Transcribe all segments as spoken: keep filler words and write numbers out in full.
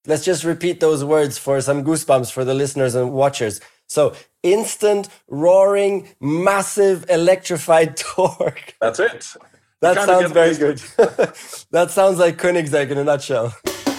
let's just repeat those words for some goosebumps for the listeners and watchers. So instant, roaring, massive, electrified torque. That's it. That sounds very good. That sounds like Koenigsegg in a nutshell.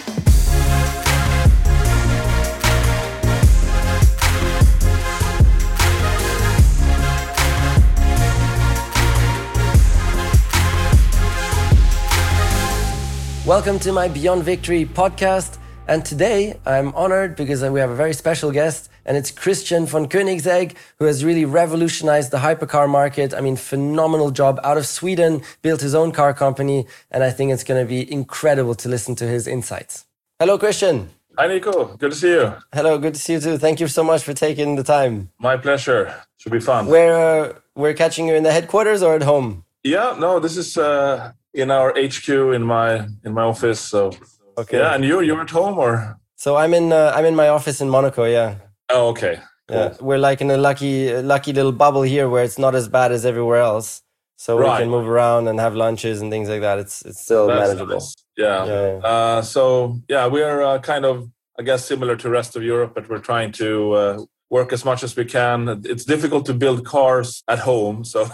Welcome to my Beyond Victory podcast. And today I'm honored because we have a very special guest, and it's Christian von Koenigsegg, who has really revolutionized the hypercar market. I mean, phenomenal job out of Sweden, built his own car company. And I think it's going to be incredible to listen to his insights. Hello, Christian. Hi, Nico. Good to see you. Hello, good to see you too. Thank you so much for taking the time. My pleasure. Should be fun. We're, uh, we're catching you in the headquarters or at home? Yeah, no, this is uh, in our H Q in my in my office. So, okay. Yeah, and you you're at home or? So I'm in uh, I'm in my office in Monaco. Yeah. Oh, okay. Cool. Yeah, we're like in a lucky lucky little bubble here where it's not as bad as everywhere else. So right. We can move around and have lunches and things like that. It's it's still That's manageable. Nice. Yeah. yeah, yeah. Uh, so yeah, we're uh, kind of I guess similar to the rest of Europe, but we're trying to uh, work as much as we can. It's difficult to build cars at home, so.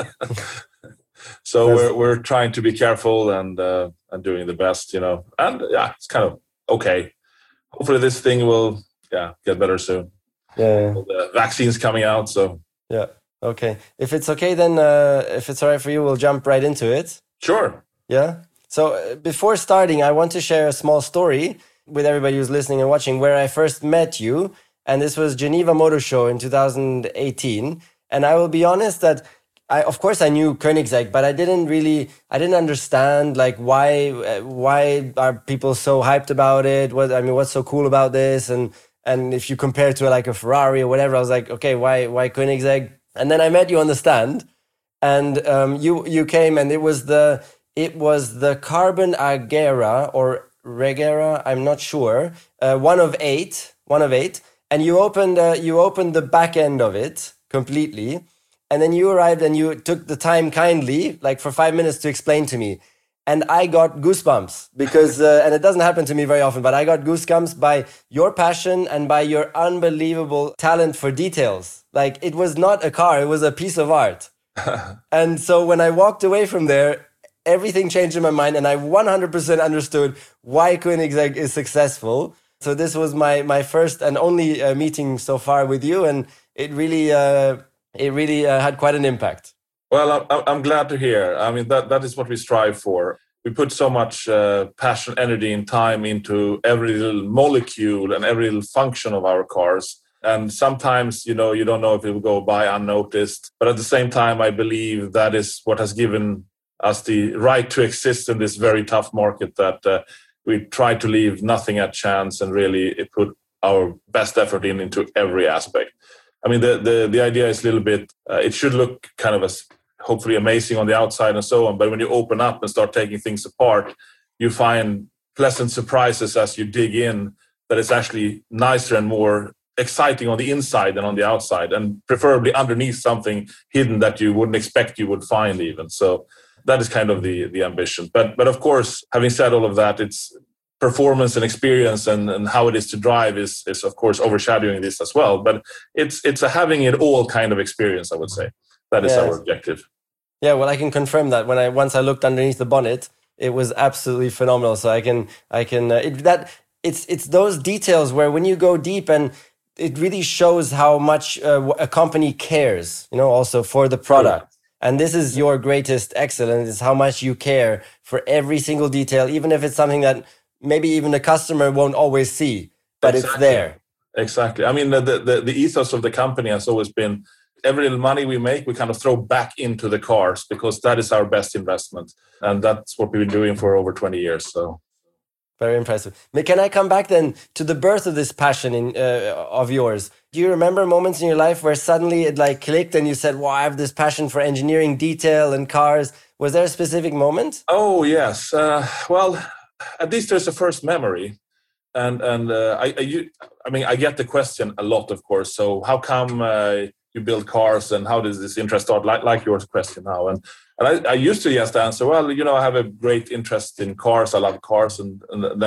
So we're we're trying to be careful and uh, and doing the best, you know. And yeah, it's kind of okay. Hopefully, this thing will yeah get better soon. Yeah. Well, the vaccine's coming out, so yeah. Okay. If it's okay, then uh, if it's all right for you, we'll jump right into it. Sure. Yeah. So uh, before starting, I want to share a small story with everybody who's listening and watching, where I first met you, and this was Geneva Motor Show in two thousand eighteen. And I will be honest that. I, of course, I knew Koenigsegg, but I didn't really, I didn't understand like why, uh, why are people so hyped about it? What I mean, what's so cool about this? And and if you compare it to like a Ferrari or whatever, I was like, okay, why why Koenigsegg? And then I met you on the stand, and um, you you came, and it was the it was the Carbon Agera or Regera, I'm not sure, uh, one of eight, one of eight, and you opened uh, you opened the back end of it completely. And then you arrived and you took the time kindly, like for five minutes to explain to me. And I got goosebumps because, uh, and it doesn't happen to me very often, but I got goosebumps by your passion and by your unbelievable talent for details. Like it was not a car, it was a piece of art. And so when I walked away from there, everything changed in my mind and I one hundred percent understood why Koenigsegg is successful. So this was my, my first and only uh, meeting so far with you. And it really... Uh, It really uh, had quite an impact. Well, I'm, I'm glad to hear. I mean, that, that is what we strive for. We put so much uh, passion, energy, and time into every little molecule and every little function of our cars. And sometimes, you know, you don't know if it will go by unnoticed. But at the same time, I believe that is what has given us the right to exist in this very tough market, that uh, we try to leave nothing at chance and really put our best effort in into every aspect. I mean, the, the, the idea is a little bit, uh, it should look kind of as hopefully amazing on the outside and so on. But when you open up and start taking things apart, you find pleasant surprises as you dig in, that it's actually nicer and more exciting on the inside than on the outside, and preferably underneath something hidden that you wouldn't expect you would find even. So that is kind of the, the ambition. But, but of course, having said all of that, it's performance and experience and, and how it is to drive is, is of course overshadowing this as well. But it's it's a having it all kind of experience, I would say. That is yeah. our objective. Yeah, well, I can confirm that when I once I looked underneath the bonnet, it was absolutely phenomenal. So I can I can uh, it, that it's it's those details where when you go deep, and it really shows how much uh, a company cares, you know, also for the product. Sure. And this is your greatest excellence, is how much you care for every single detail, even if it's something that maybe even the customer won't always see, but exactly. It's there. Exactly. I mean, the, the the ethos of the company has always been every little money we make, we kind of throw back into the cars, because that is our best investment. And that's what we've been doing for over twenty years. So, very impressive. Can I come back then to the birth of this passion in, uh, of yours? Do you remember moments in your life where suddenly it like clicked and you said, wow, I have this passion for engineering, detail and cars? Was there a specific moment? Oh, yes. Uh, well... At least there's a first memory, and and uh, I, I I mean I get the question a lot, of course. So how come uh, you build cars, and how does this interest start? Like like your question now, and and I, I used to just answer, well, you know, I have a great interest in cars. I love cars, and, and then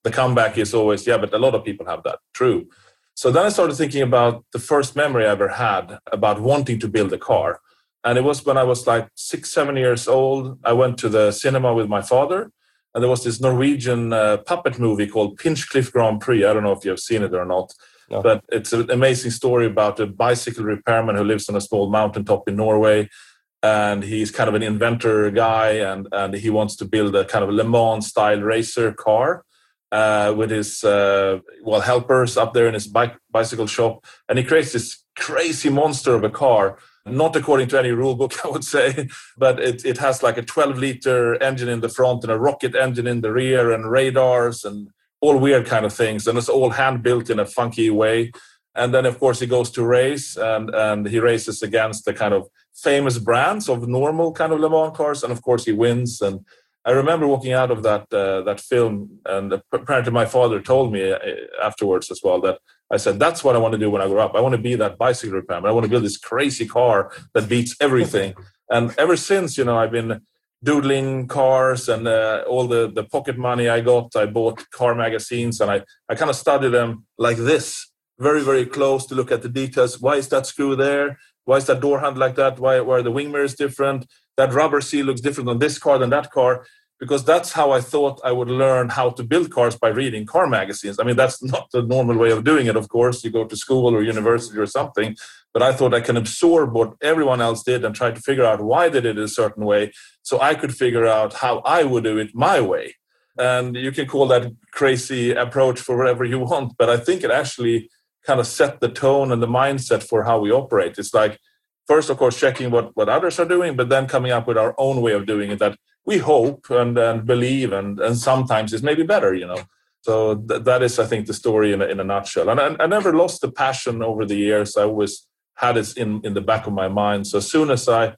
the comeback is always, yeah, but a lot of people have that. True. So then I started thinking about the first memory I ever had about wanting to build a car. And it was when I was like six, seven years old. I went to the cinema with my father, and there was this Norwegian uh, puppet movie called Pinchcliffe Grand Prix. I don't know if you've seen it or not, no. But it's an amazing story about a bicycle repairman who lives on a small mountaintop in Norway. And he's kind of an inventor guy, and, and he wants to build a kind of Le Mans style racer car. Uh, with his uh, well helpers up there in his bike, bicycle shop, and he creates this crazy monster of a car, not according to any rule book, I would say, but it, it has like a twelve liter engine in the front and a rocket engine in the rear and radars and all weird kind of things, and it's all hand built in a funky way. And then of course he goes to race, and, and he races against the kind of famous brands of normal kind of Le Mans cars, and of course he wins. And I remember walking out of that uh, that film, and apparently my father told me afterwards as well that I said, that's what I want to do when I grow up. I want to be that bicycle repairman. I want to build this crazy car that beats everything. And ever since, you know, I've been doodling cars, and uh, all the, the pocket money I got, I bought car magazines, and I, I kind of studied them like this, very, very close to look at the details. Why is that screw there? Why is that door handle like that? Why, why are the wing mirrors different? That rubber seal looks different on this car than that car. Because that's how I thought I would learn how to build cars, by reading car magazines. I mean, that's not the normal way of doing it, of course. You go to school or university or something. But I thought I can absorb what everyone else did and try to figure out why they did it a certain way, so I could figure out how I would do it my way. And you can call that crazy approach for whatever you want. But I think it actually kind of set the tone and the mindset for how we operate. It's like, first, of course, checking what, what others are doing, but then coming up with our own way of doing it that we hope and, and believe, and, and sometimes is maybe better, you know. So th- that is, I think, the story in a, in a nutshell. And I, I never lost the passion over the years. I always had it in, in the back of my mind. So as soon as I,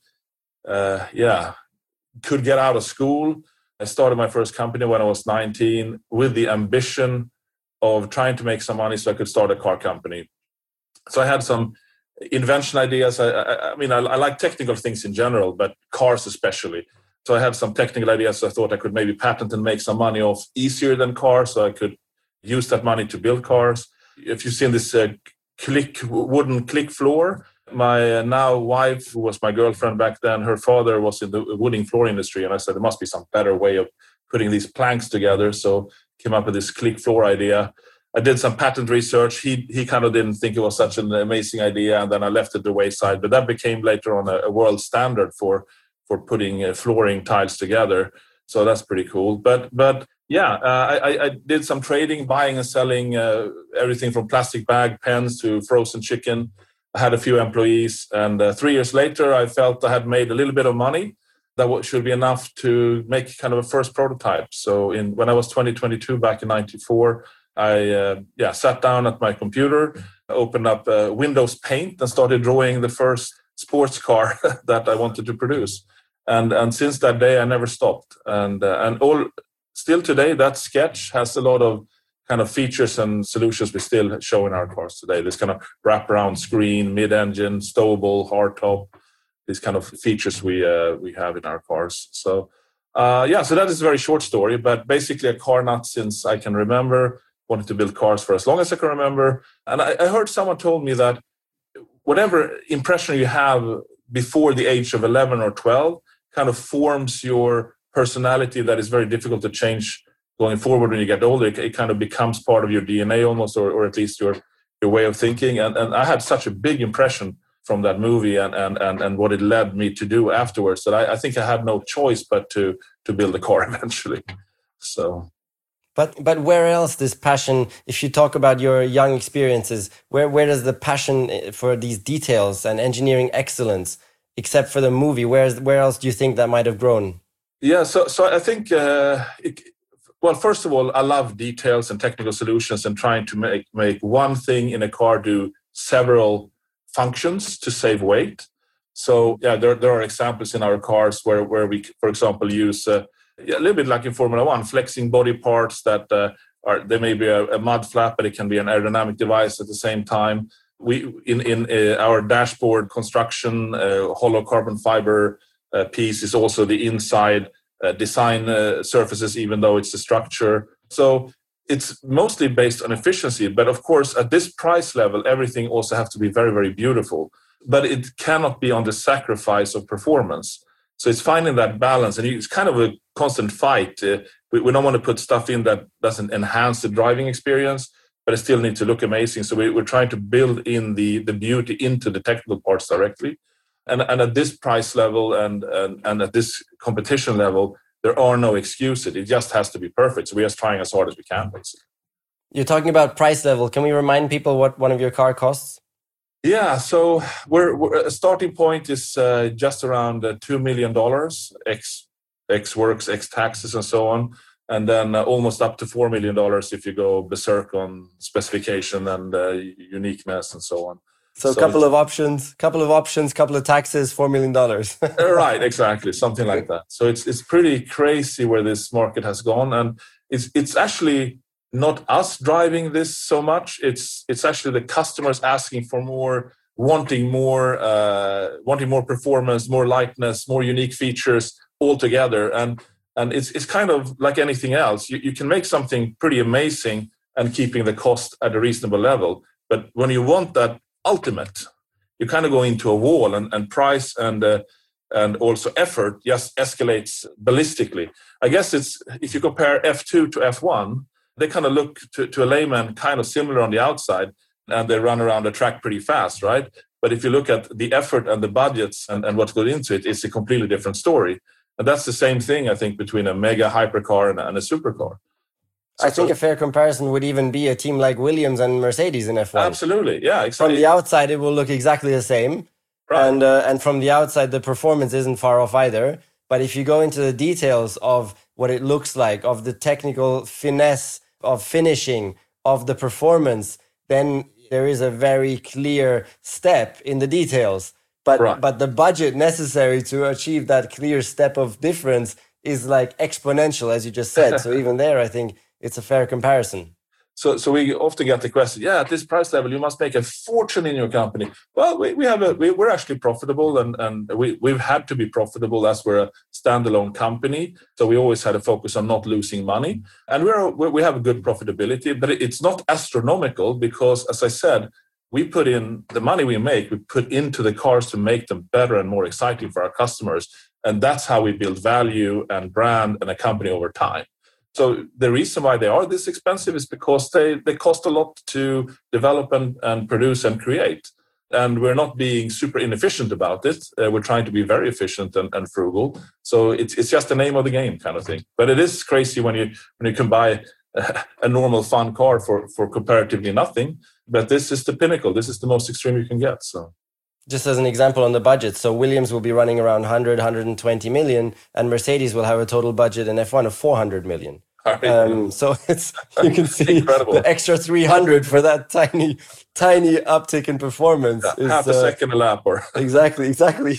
uh, yeah, could get out of school, I started my first company when I was nineteen with the ambition of trying to make some money so I could start a car company. So I had some invention ideas. I, I, I mean, I, I like technical things in general, but cars especially. So I had some technical ideas I thought I could maybe patent and make some money off easier than cars, so I could use that money to build cars. If you've seen this uh, click wooden click floor, my uh, now wife, who was my girlfriend back then, her father was in the wooden floor industry, and I said there must be some better way of putting these planks together. So came up with this click floor idea. I did some patent research. He he kind of didn't think it was such an amazing idea, and then I left it the wayside. But that became later on a, a world standard for for putting uh, flooring tiles together. So that's pretty cool. But but yeah, uh, I, I did some trading, buying and selling uh, everything from plastic bag pens to frozen chicken. I had a few employees, and uh, three years later, I felt I had made a little bit of money that should be enough to make kind of a first prototype. So in when I was twenty, twenty-two, back in ninety-four, I uh, yeah sat down at my computer, opened up uh, Windows Paint, and started drawing the first sports car that I wanted to produce. And and since that day, I never stopped. And uh, and all still today, that sketch has a lot of kind of features and solutions we still show in our cars today. This kind of wraparound screen, mid-engine, stowable, hardtop. These kind of features we uh, we have in our cars. So uh, yeah, so that is a very short story, but basically a car nut since I can remember. Wanted to build cars for as long as I can remember. And I, I heard someone told me that whatever impression you have before the age of eleven or twelve kind of forms your personality that is very difficult to change going forward when you get older. It, it kind of becomes part of your D N A almost, or, or at least your, your way of thinking. And, and I had such a big impression from that movie and, and, and, and what it led me to do afterwards that I, I think I had no choice but to, to build a car eventually. So... But but where else this passion, if you talk about your young experiences, where, where does the passion for these details and engineering excellence, except for the movie, where's, where else do you think that might have grown? Yeah, so so I think, uh, it, well, first of all, I love details and technical solutions and trying to make, make one thing in a car do several functions to save weight. So yeah, there, there are examples in our cars where, where we, for example, use... Uh, Yeah, a little bit like in Formula One, flexing body parts that uh, are, they may be a, a mud flap, but it can be an aerodynamic device at the same time. We in in uh, our dashboard construction, uh, hollow carbon fiber uh, piece is also the inside uh, design uh, surfaces, even though it's a structure. So it's mostly based on efficiency. But of course, at this price level, everything also has to be very, very beautiful. But it cannot be on the sacrifice of performance. So it's finding that balance. And it's kind of a constant fight. Uh, we, we don't want to put stuff in that doesn't enhance the driving experience, but it still needs to look amazing. So we, we're trying to build in the, the beauty into the technical parts directly. And, and at this price level and, and, and at this competition level, there are no excuses. It just has to be perfect. So we're just trying as hard as we can, basically. You're talking about price level. Can we remind people what one of your car costs? Yeah, so we're, we're a starting point is uh, just around uh, two million dollars, X, X works, X taxes, and so on. And then uh, almost up to four million dollars if you go berserk on specification and uh, uniqueness and so on. So, so a couple of options, couple of options, couple of taxes, four million dollars. Right, exactly, something like that. So it's it's pretty crazy where this market has gone, and it's it's actually not us driving this so much. It's it's actually the customers asking for more, wanting more, uh, wanting more performance, more lightness, more unique features altogether. And and it's it's kind of like anything else. You you can make something pretty amazing and keeping the cost at a reasonable level. But when you want that ultimate, you kind of go into a wall, and, and price and uh, and also effort just escalates ballistically. I guess it's if you compare F two to F one, they kind of look to, to a layman kind of similar on the outside, and they run around the track pretty fast, right? But if you look at the effort and the budgets and, and what goes into it, it's a completely different story. And that's the same thing, I think, between a mega hypercar and, and a supercar. I think a fair comparison would even be a team like Williams and Mercedes in F one. Absolutely, yeah, exactly. From the outside, it will look exactly the same. Right. And, uh, and from the outside, the performance isn't far off either. But if you go into the details of what it looks like, of the technical finesse, of finishing, of the performance, then there is a very clear step in the details. But, right. but the budget necessary to achieve that clear step of difference is like exponential, as you just said. So even there, I think it's a fair comparison. So, so we often get the question, yeah, at this price level, you must make a fortune in your company. Well, we, we have a, we, we're actually profitable, and, and we, we've had to be profitable as we're a standalone company. So we always had a focus on not losing money. And we're, we have a good profitability, but it's not astronomical because, as I said, we put in the money we make, we put into the cars to make them better and more exciting for our customers. And that's how we build value and brand and a company over time. So the reason why they are this expensive is because they, they cost a lot to develop and, and produce and create. And we're not being super inefficient about it. Uh, we're trying to be very efficient and, and frugal. So it's it's just the name of the game kind of thing. But it is crazy when you when you can buy a, a normal fun car for, for comparatively nothing. But this is the pinnacle. This is the most extreme you can get. So. Just as an example on the budget, so Williams will be running around one hundred, one hundred twenty million, and Mercedes will have a total budget in F one of four hundred million. Um, so it's you can see Incredible. The extra three hundred for that tiny, tiny uptick in performance. Yeah, is, half a uh, second a lap, or exactly, exactly.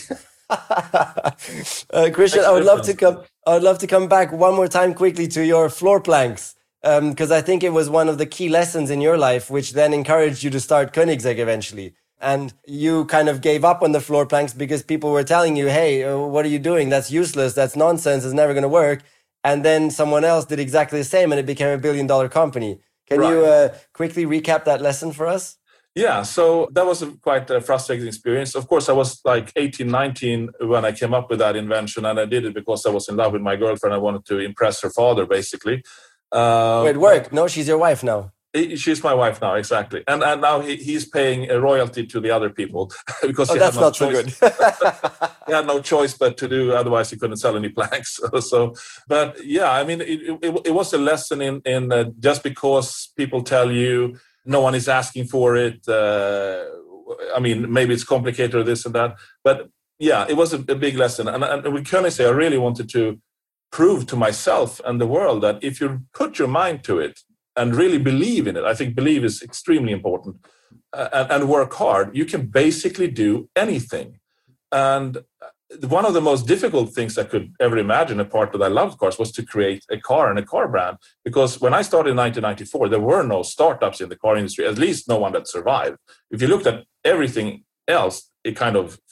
uh, Christian, I would love to come. I would love to come back one more time quickly to your floor planks, because um, I think it was one of the key lessons in your life, which then encouraged you to start Koenigsegg eventually. And you kind of gave up on the floor planks because people were telling you, "Hey, uh, what are you doing? That's useless. That's nonsense. It's never going to work." And then someone else did exactly the same, and it became a billion dollar company. Can right. you uh, quickly recap that lesson for us? Yeah, so that was a quite a frustrating experience. Of course, I was like eighteen, nineteen when I came up with that invention, and I did it because I was in love with my girlfriend. I wanted to impress her father, basically. Uh, Wait, work? No, she's your wife now. She's my wife now, exactly. And and now he, he's paying a royalty to the other people because oh, he that's had no not choice. so good. He had no choice but to do, otherwise he couldn't sell any planks. So, but yeah, I mean, it, it, it was a lesson in, in uh, just because people tell you no one is asking for it. Uh, I mean, maybe it's complicated or this and that. But yeah, it was a, a big lesson. And, and with Koenigsegg, I really wanted to prove to myself and the world that if you put your mind to it, and really believe in it. I think believe is extremely important. Uh, and, and work hard. You can basically do anything. And one of the most difficult things I could ever imagine, apart from that I loved cars, was to create a car and a car brand. Because when I started in nineteen ninety-four, there were no startups in the car industry, at least no one that survived. If you looked at everything else, it kind of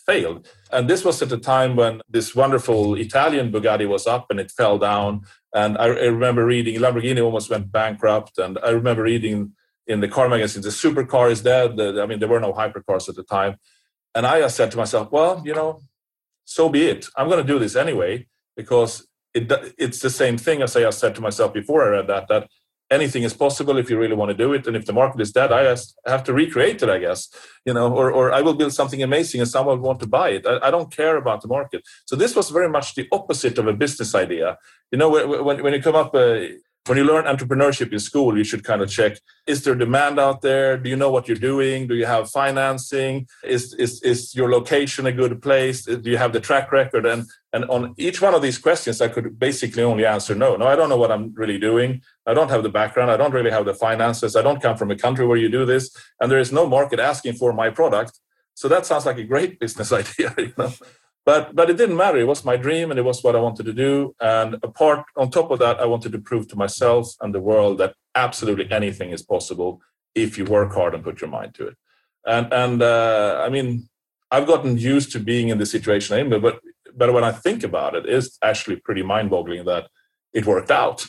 failed. And this was at the time when this wonderful Italian Bugatti was up and it fell down. And I, I remember reading, Lamborghini almost went bankrupt. And I remember reading in the car magazine, the supercar is dead. The, I mean, there were no hypercars at the time. And I just said to myself, well, you know, so be it. I'm going to do this anyway, because it, it's the same thing as I just said to myself before I read that, that anything is possible if you really want to do it. And if the market is dead, I just have to recreate it, I guess, you know, or, or I will build something amazing and someone will want to buy it. I, I don't care about the market. So this was very much the opposite of a business idea. You know, when, when you come up, uh, when you learn entrepreneurship in school, you should kind of check, is there demand out there? Do you know what you're doing? Do you have financing? Is, is, is your location a good place? Do you have the track record? And, and on each one of these questions, I could basically only answer no. No, I don't know what I'm really doing. I don't have the background. I don't really have the finances. I don't come from a country where you do this. And there is no market asking for my product. So that sounds like a great business idea, you know. But but it didn't matter. It was my dream and it was what I wanted to do. And apart, on top of that, I wanted to prove to myself and the world that absolutely anything is possible if you work hard and put your mind to it. And and uh, I mean, I've gotten used to being in the situation I'm in, but but when I think about it, it's actually pretty mind-boggling that it worked out.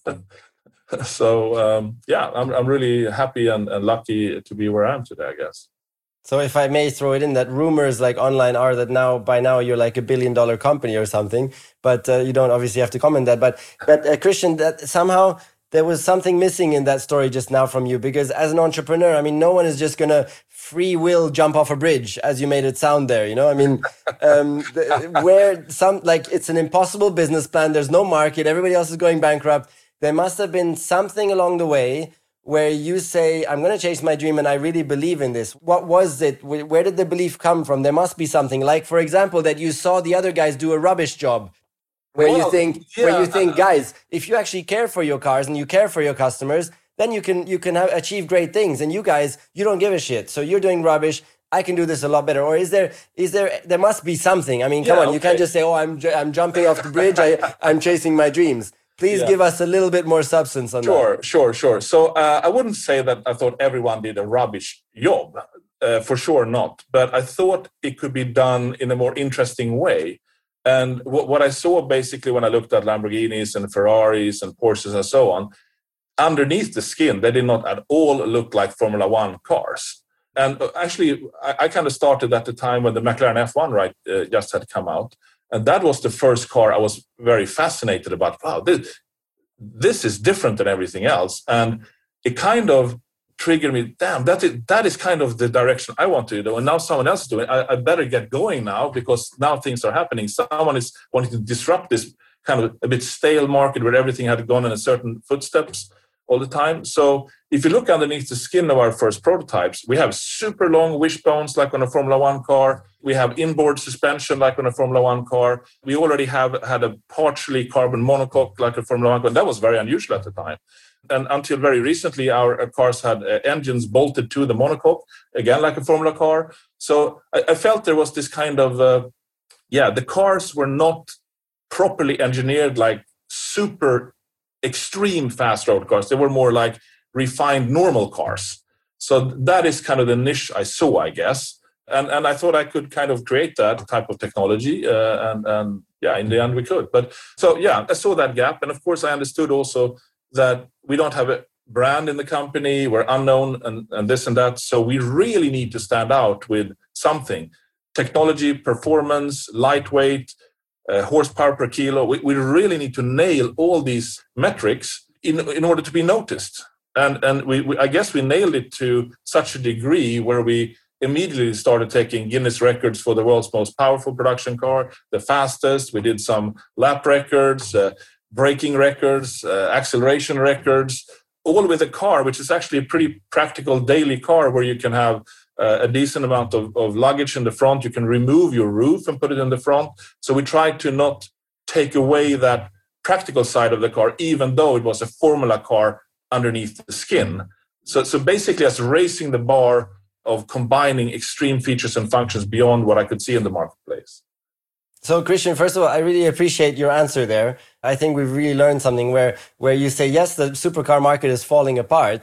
So um, yeah, I'm I'm really happy and, and lucky to be where I am today, I guess. So if I may throw it in, that rumors like online are that now by now you're like a billion dollar company or something, but uh, you don't obviously have to comment that. But but uh, Christian, that somehow there was something missing in that story just now from you, because as an entrepreneur, I mean, no one is just gonna free will jump off a bridge as you made it sound there. You know, I mean, um, the, where some like it's an impossible business plan. There's no market. Everybody else is going bankrupt. There must have been something along the way where you say, I'm going to chase my dream and I really believe in this. What was it? Where did the belief come from? There must be something. Like, for example, that you saw the other guys do a rubbish job. Where well, you think, yeah. where you think, guys, if you actually care for your cars and you care for your customers, then you can you can have, achieve great things. And you guys, you don't give a shit. So you're doing rubbish. I can do this a lot better. Or is there is there there must be something? I mean, come yeah, on, okay. You can't just say, oh, I'm I'm jumping off the bridge. I I'm chasing my dreams. Please yeah. give us a little bit more substance on sure, that. Sure, sure, sure. So uh, I wouldn't say that I thought everyone did a rubbish job. Uh, for sure not. But I thought it could be done in a more interesting way. And what, what I saw basically when I looked at Lamborghinis and Ferraris and Porsches and so on, underneath the skin, they did not at all look like Formula One cars. And actually, I, I kind of started at the time when the McLaren F one right uh, just had come out. And that was the first car I was very fascinated about. Wow, this, this is different than everything else. And it kind of triggered me, damn, that is, that is kind of the direction I want to do. And now someone else is doing it. I, I better get going now because now things are happening. Someone is wanting to disrupt this kind of a bit stale market where everything had gone in a certain footsteps all the time. So if you look underneath the skin of our first prototypes, we have super long wishbones like on a Formula One car. We have inboard suspension like on a Formula One car. We already have had a partially carbon monocoque like a Formula One car. That was very unusual at the time. And until very recently, our cars had uh, engines bolted to the monocoque, again like a Formula car. So I, I felt there was this kind of, uh, yeah, the cars were not properly engineered like super extreme fast road cars. They were more like refined normal cars. So that is kind of the niche I saw, I guess. And and I thought I could kind of create that type of technology. Uh, and, and yeah, in the end we could. But so, yeah, I saw that gap. And of course, I understood also that we don't have a brand in the company. We're unknown and, and this and that. So we really need to stand out with something. Technology, performance, lightweight, Uh, horsepower per kilo. We, we really need to nail all these metrics in, in order to be noticed. And, and we, we, I guess we nailed it to such a degree where we immediately started taking Guinness records for the world's most powerful production car, the fastest. We did some lap records, uh, braking records, uh, acceleration records, all with a car, which is actually a pretty practical daily car where you can have Uh, a decent amount of, of luggage in the front. You can remove your roof and put it in the front. So we tried to not take away that practical side of the car, even though it was a Formula car underneath the skin. So, so basically, as raising the bar of combining extreme features and functions beyond what I could see in the marketplace. So, Christian, first of all, I really appreciate your answer there. I think we've really learned something where, where you say, yes, the supercar market is falling apart,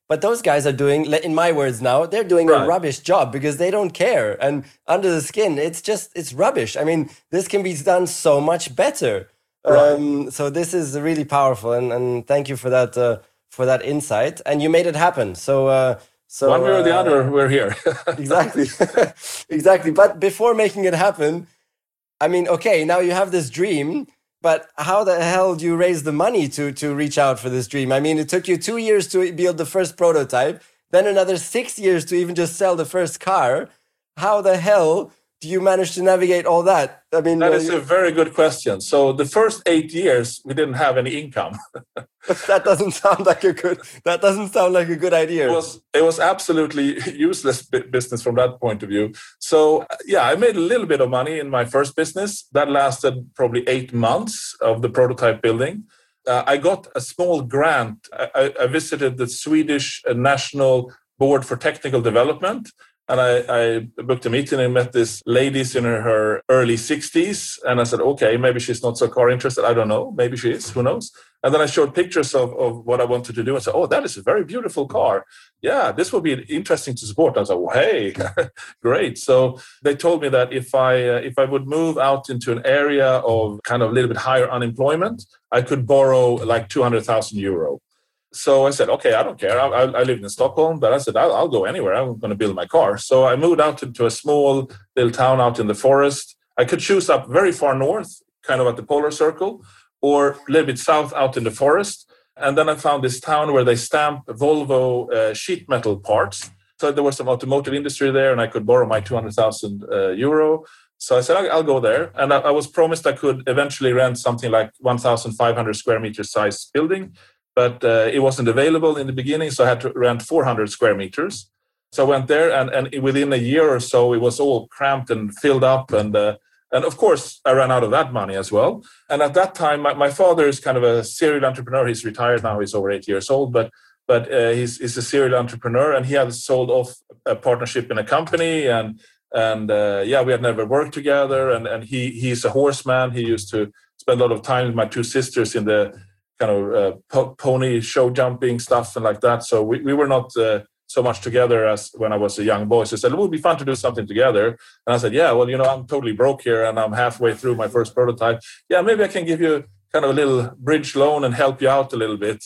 But those guys are doing, in my words now, they're doing right. a rubbish job because they don't care. And under the skin, it's just, it's rubbish. I mean, this can be done so much better. Right. Um, so this is really powerful. And, and thank you for that, uh, for that insight. And you made it happen. So, uh, so one way or the uh, other, we're here. Exactly. Exactly. But before making it happen, I mean, okay, now you have this dream. But how the hell do you raise the money to, to reach out for this dream? I mean, it took you two years to build the first prototype, then another six years to even just sell the first car. How the hell do you manage to navigate all that? I mean, that is a very good question. So the first eight years, we didn't have any income. That doesn't sound like a good. That doesn't sound like a good idea. It was it was absolutely useless business from that point of view. So yeah, I made a little bit of money in my first business. That lasted probably eight months of the prototype building. Uh, I got a small grant. I, I visited the Swedish National Board for Technical Development. And I, I booked a meeting and met this lady in her, her early sixties. And I said, okay, maybe she's not so car interested. I don't know. Maybe she is. Who knows? And then I showed pictures of, of what I wanted to do. I said, oh, that is a very beautiful car. Yeah, this will be interesting to support. I was like, well, hey, great. So they told me that if I uh, if I would move out into an area of kind of a little bit higher unemployment, I could borrow like two hundred thousand euro. So I said, okay, I don't care. I, I, I lived in Stockholm, but I said, I'll, I'll go anywhere. I'm going to build my car. So I moved out into a small little town out in the forest. I could choose up very far north, kind of at the polar circle, or a little bit south out in the forest. And then I found this town where they stamp Volvo uh, sheet metal parts. So there was some automotive industry there, and I could borrow my two hundred thousand uh, euro. So I said, I'll, I'll go there. And I, I was promised I could eventually rent something like one thousand five hundred square meter size building. But uh, it wasn't available in the beginning, so I had to rent four hundred square meters. So I went there, and, and within a year or so, it was all cramped and filled up. And uh, and of course, I ran out of that money as well. And at that time, my, my father is kind of a serial entrepreneur. He's retired now. He's over eight years old, but but uh, he's, he's a serial entrepreneur, and he had sold off a partnership in a company. And and uh, yeah, we had never worked together. And, and he he's a horseman. He used to spend a lot of time with my two sisters in the kind of uh, po- pony show jumping stuff and like that. So we, we were not uh, so much together as when I was a young boy. So he said, it would be fun to do something together. And I said, yeah, well, you know, I'm totally broke here and I'm halfway through my first prototype. Yeah, maybe I can give you kind of a little bridge loan and help you out a little bit.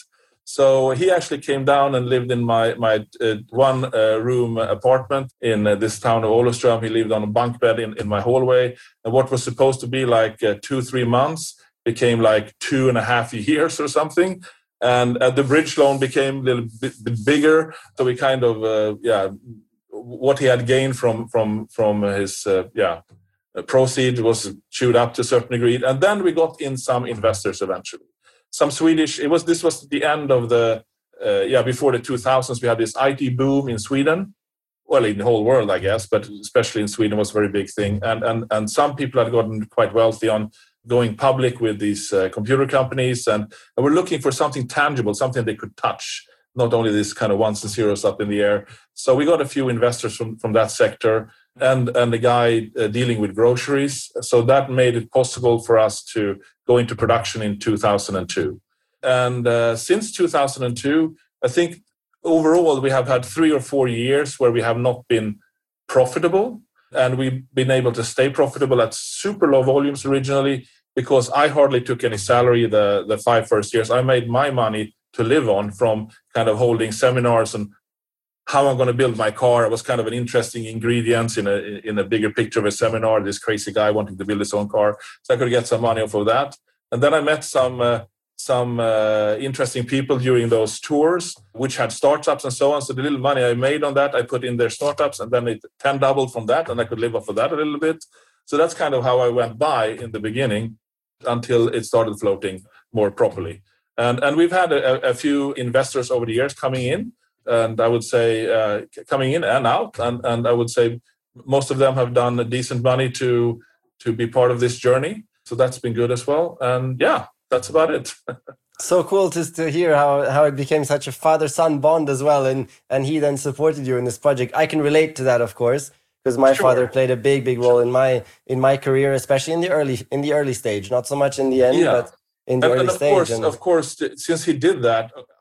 So he actually came down and lived in my, my uh, one uh, room apartment in uh, this town of Olofström. He lived on a bunk bed in, in my hallway. And what was supposed to be like uh, two, three months became like two and a half years or something. And uh, the bridge loan became a little bit, bit bigger. So we kind of, uh, yeah, what he had gained from from from his, uh, yeah, proceeds was chewed up to a certain degree. And then we got in some investors eventually. Some Swedish, it was, this was the end of the, uh, yeah, before the two thousands, we had this I T boom in Sweden. Well, in the whole world, I guess, but especially in Sweden was a very big thing. And, and, and some people had gotten quite wealthy on going public with these uh, computer companies, and, and we're looking for something tangible, something they could touch, not only this kind of ones and zeros up in the air. So we got a few investors from, from that sector, and, and a guy uh, dealing with groceries. So that made it possible for us to go into production in two thousand two. And uh, since two thousand two, I think overall we have had three or four years where we have not been profitable. And we've been able to stay profitable at super low volumes originally because I hardly took any salary the, the five first years. I made my money to live on from kind of holding seminars and how I'm going to build my car. It was kind of an interesting ingredient in a in a bigger picture of a seminar. This crazy guy wanting to build his own car. So I could get some money off of that. And then I met some... Uh, some uh, interesting people during those tours, which had startups and so on. So the little money I made on that, I put in their startups, and then it ten doubled from that, and I could live off of that a little bit. So that's kind of how I went by in the beginning until it started floating more properly. And and we've had a, a few investors over the years coming in, and I would say uh, coming in and out, and, and I would say most of them have done decent money to to be part of this journey. So that's been good as well. And yeah, that's about it. So cool to, to hear how, how it became such a father-son bond as well. And, and he then supported you in this project. I can relate to that, of course, because my sure. father played a big, big role in my in my career, especially in the early in the early stage. Not so much in the end, yeah. but in the and, early and of stage. Course, and of course, since he did that,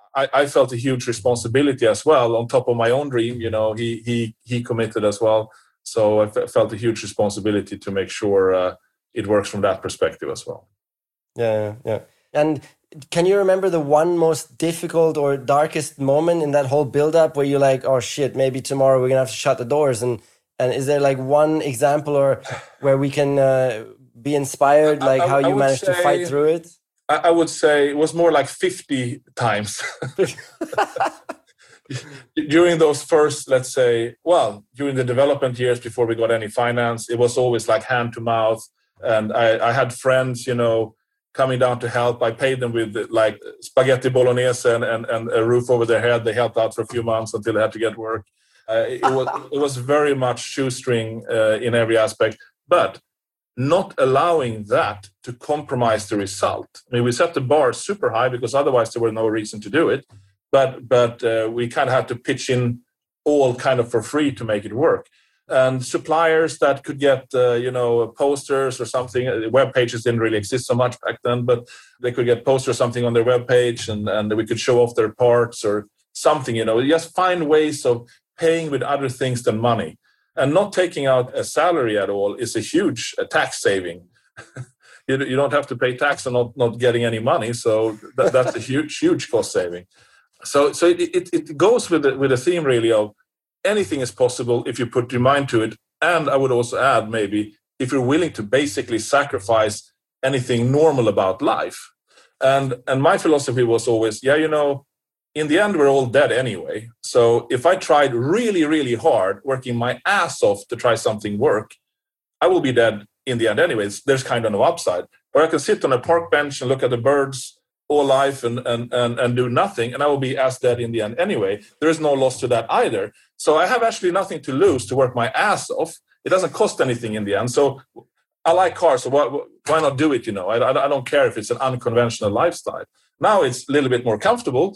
I, I felt a huge responsibility as well on top of my own dream. You know, he he he committed as well, so I f- felt a huge responsibility to make sure uh, it works from that perspective as well. Yeah, yeah. And can you remember the one most difficult or darkest moment in that whole build-up where you're like, oh shit, maybe tomorrow we're gonna have to shut the doors? And and is there like one example or where we can uh, be inspired, like I, I, how you managed say, to fight through it? I, I would say it was more like fifty times. During those first, let's say, well, during the development years before we got any finance, it was always like hand to mouth. And I, I had friends, you know, coming down to help. I paid them with like spaghetti bolognese and, and, and a roof over their head. They helped out for a few months until they had to get work. Uh, it was it was very much shoestring uh, in every aspect, but not allowing that to compromise the result. I mean, we set the bar super high because otherwise there were no reason to do it. But but uh, we kind of had to pitch in all kind of for free to make it work. And suppliers that could get, uh, you know, posters or something. Web pages didn't really exist so much back then, but they could get posters or something on their web page, and, and we could show off their parts or something, you know. Just find ways of paying with other things than money. And not taking out a salary at all is a huge uh, tax saving. you, you don't have to pay tax on not, not getting any money, so that, that's a huge, huge cost saving. So so it, it, it goes with the, with the theme really of anything is possible if you put your mind to it. And I would also add, maybe, if you're willing to basically sacrifice anything normal about life. And and my philosophy was always, yeah, you know, in the end, we're all dead anyway. So if I tried really, really hard, working my ass off to try something work, I will be dead in the end anyways. There's kind of no upside. Or I can sit on a park bench and look at the birds all life and, and, and, and do nothing, and I will be as dead in the end anyway. There is no loss to that either. So I have actually nothing to lose to work my ass off. It doesn't cost anything in the end. So I like cars, so why, why not do it, you know? I, I don't care if it's an unconventional lifestyle. Now it's a little bit more comfortable,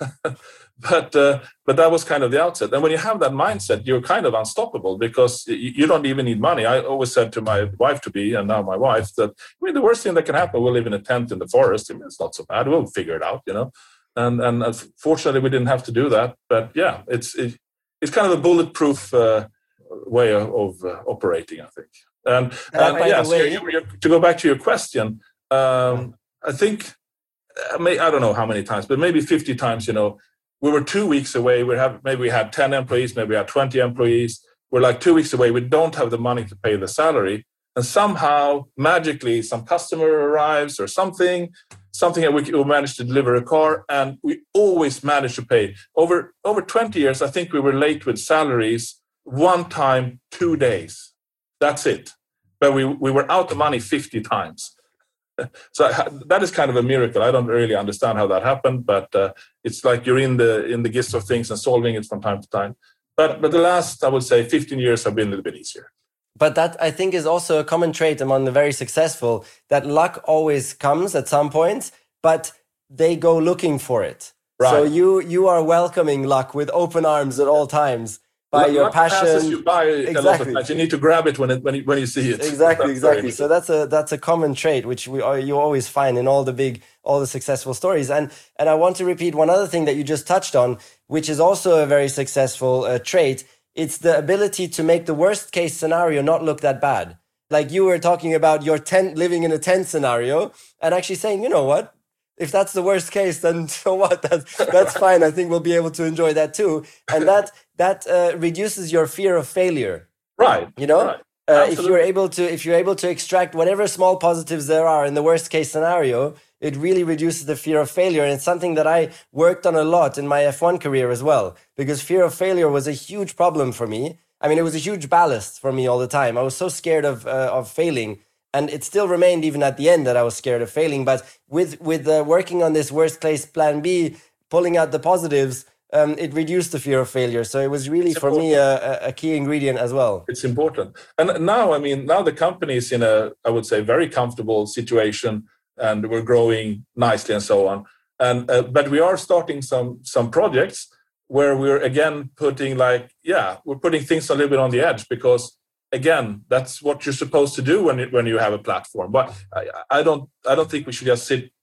but uh, but that was kind of the outset. And when you have that mindset, you're kind of unstoppable because you, you don't even need money. I always said to my wife to be, and now my wife, that I mean the worst thing that can happen, we'll live in a tent in the forest. I mean, it's not so bad. We'll figure it out, you know. And and uh, fortunately, we didn't have to do that. But yeah, it's it, it's kind of a bulletproof uh, way of, of uh, operating, I think. And, and yeah, so you, you, to go back to your question, um, I think. I, may, I don't know how many times, but maybe fifty times, you know, we were two weeks away. We have maybe we had ten employees, maybe we had twenty employees. We're like two weeks away. We don't have the money to pay the salary. And somehow, magically, some customer arrives or something, something that we, we managed to deliver a car. And we always managed to pay. Over, over twenty years, I think we were late with salaries one time, two days. That's it. But we, we were out the money fifty times. So that is kind of a miracle. I don't really understand how that happened, but uh, it's like you're in the in the gist of things and solving it from time to time. But but the last, I would say, fifteen years have been a little bit easier. But that, I think, is also a common trait among the very successful, that luck always comes at some point, but they go looking for it. Right. So you you are welcoming luck with open arms at all times. By luck, your luck passion, passes you by exactly. a lot of times. You need to grab it when it when you, when you see it. Exactly, that's exactly. So that's a that's a common trait which we are, you always find in all the big, all the successful stories. And and I want to repeat one other thing that you just touched on, which is also a very successful uh, trait. It's the ability to make the worst case scenario not look that bad. Like you were talking about your tent, living in a tent scenario, and actually saying, you know what? If that's the worst case, then so what? That's that's fine. I think we'll be able to enjoy that too, and that that uh, reduces your fear of failure. Right. You know, right. uh, if you're able to if you're able to extract whatever small positives there are in the worst case scenario, it really reduces the fear of failure. And it's something that I worked on a lot in my F one career as well, because fear of failure was a huge problem for me. I mean, it was a huge ballast for me all the time. I was so scared of uh, of failing. And it still remained even at the end that I was scared of failing. But with with uh, working on this worst case plan B, pulling out the positives, um, it reduced the fear of failure. So it was really, it's for important. me, a, a key ingredient as well. It's important. And now, I mean, now the company is in a, I would say, very comfortable situation, and we're growing nicely and so on. And uh, but we are starting some some projects where we're again putting like, yeah, we're putting things a little bit on the edge because. Again, that's what you're supposed to do when it, when you have a platform. But I, I don't I don't think we should just sit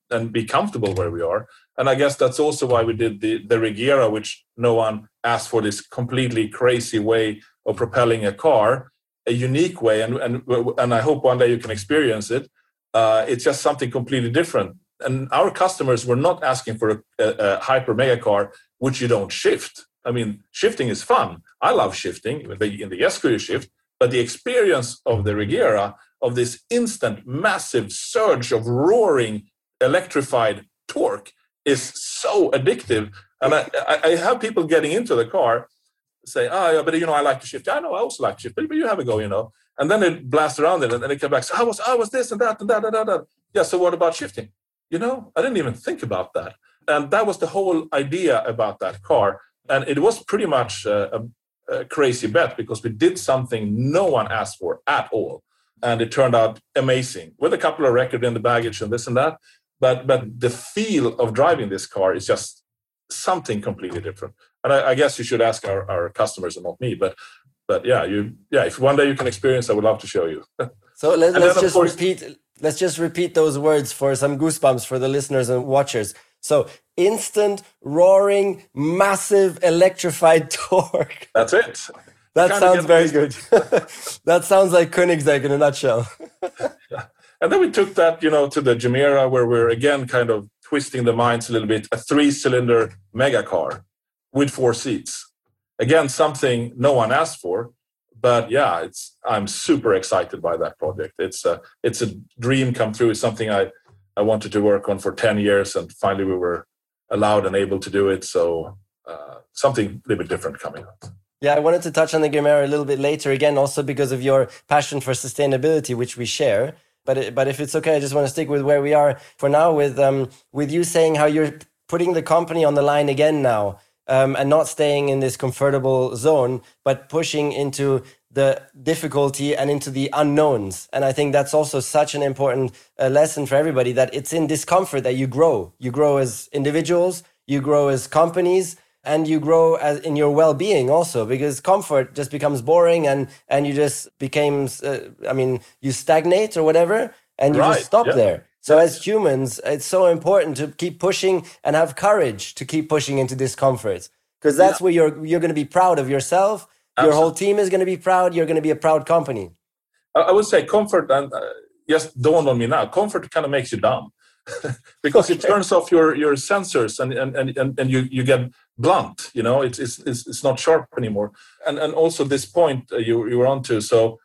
and be comfortable where we are. And I guess that's also why we did the, the Regera, which no one asked for, this completely crazy way of propelling a car, a unique way. And, and, and I hope one day you can experience it. Uh, it's just something completely different. And our customers were not asking for a, a, a hyper mega car, which you don't shift. I mean, shifting is fun. I love shifting. In the S-Q you shift. But the experience of the Regera, of this instant, massive surge of roaring, electrified torque, is so addictive. And I, I have people getting into the car say, oh, yeah, but, you know, I like to shift. I know, I also like to shift, but you have a go, you know. And then they blast around it, and then they come back. So I was, I was this and that and that and that. And that. Yeah, so what about shifting? You know, I didn't even think about that. And that was the whole idea about that car. And it was pretty much a, a, a crazy bet, because we did something no one asked for at all. And it turned out amazing, with a couple of records in the baggage and this and that. But but the feel of driving this car is just something completely different. And I, I guess you should ask our, our customers and not me. But but yeah, you yeah. If one day you can experience, I would love to show you. So let, let's then, just course, repeat. Let's just repeat those words for some goosebumps for the listeners and watchers. So instant, roaring, massive, electrified torque. That's it. That sounds very good. That sounds like Koenigsegg in a nutshell. Yeah. And then we took that, you know, to the Gemera, where we're again kind of twisting the minds a little bit. A three-cylinder mega car with four seats. Again, something no one asked for. But yeah, it's I'm super excited by that project. It's a it's a dream come true. It's something I, I wanted to work on for ten years, and finally we were allowed and able to do it. So uh, something a little bit different coming up. Yeah, I wanted to touch on the Gemera a little bit later, again, also because of your passion for sustainability, which we share. But but if it's okay, I just want to stick with where we are for now, with um with you saying how you're putting the company on the line again now, um, and not staying in this comfortable zone, but pushing into the difficulty and into the unknowns. And I think that's also such an important uh, lesson for everybody, that it's in discomfort that you grow. You grow as individuals, you grow as companies, and you grow as in your well-being also, because comfort just becomes boring, and and you just became, uh, I mean, you stagnate or whatever, and you right. just stop yeah. there. So yeah. as humans, it's so important to keep pushing and have courage to keep pushing into discomfort, because that's yeah. where you're you're going to be proud of yourself. Absolutely. Your whole team is going to be proud. You're going to be a proud company. I would say comfort, and uh, just dawned on me now, comfort kind of makes you dumb. Because okay. it turns off your, your sensors, and, and, and, and you, you get blunt, you know, it's, it's, it's, it's not sharp anymore. And, and also this point uh, you, you were on to, so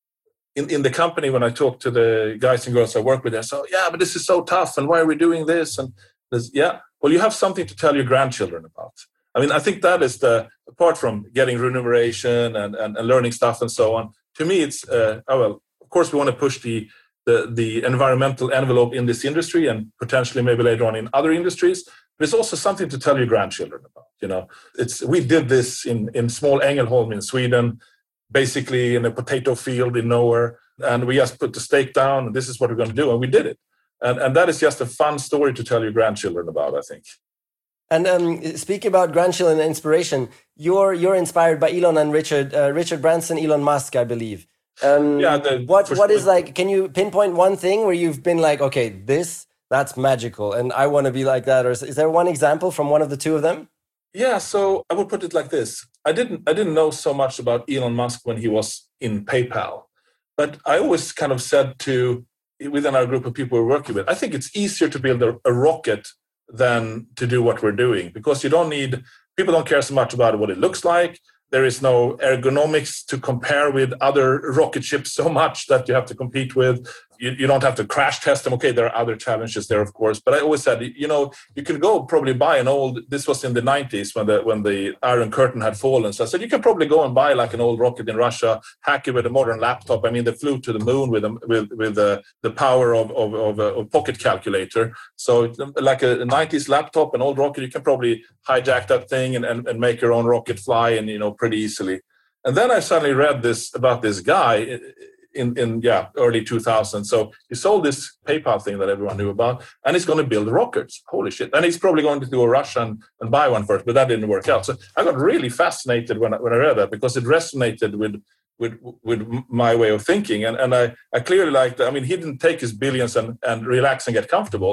in, in the company, when I talk to the guys and girls I work with, they say, yeah, but this is so tough, and why are we doing this? And this, yeah, well, you have something to tell your grandchildren about. I mean, I think that is the, apart from getting remuneration and, and, and learning stuff and so on, to me, it's, uh, oh, well, of course, we want to push the, the, the environmental envelope in this industry, and potentially maybe later on in other industries. But it's also something to tell your grandchildren about. You know, it's we did this in, in small Ängelholm in Sweden, basically in a potato field in nowhere. And we just put the stake down, and this is what we're going to do. And we did it. And, and that is just a fun story to tell your grandchildren about, I think. And um, speaking about grandchildren and inspiration, you're you're inspired by Elon and Richard uh, Richard Branson, Elon Musk, I believe. Um, yeah. The, what what is like? Can you pinpoint one thing where you've been like, okay, this that's magical, and I want to be like that? Or is, is there one example from one of the two of them? Yeah. So I would put it like this: I didn't I didn't know so much about Elon Musk when he was in PayPal, but I always kind of said to within our group of people we're working with, I think it's easier to build a, a rocket than to do what we're doing, because you don't need, people don't care so much about what it looks like. There is no ergonomics to compare with other rocket ships so much that you have to compete with. You, you don't have to crash test them. Okay, there are other challenges there, of course. But I always said, you know, you can go probably buy an old, this was in the nineties when the when the Iron Curtain had fallen. So I said, you can probably go and buy like an old rocket in Russia, hack it with a modern laptop. I mean, they flew to the moon with a, with with the, the power of, of, of a of pocket calculator. So like a nineties laptop, an old rocket, you can probably hijack that thing and, and, and make your own rocket fly, and, you know, pretty easily. And then I suddenly read this about this guy in, in yeah, early two thousands. So he sold this PayPal thing that everyone knew about, and he's going to build rockets. Holy shit. And he's probably going to go to Russia and, and buy one first, but that didn't work out. So I got really fascinated when I, when I read that, because it resonated with with with my way of thinking. And, and I, I clearly liked, I mean, he didn't take his billions and, and relax and get comfortable.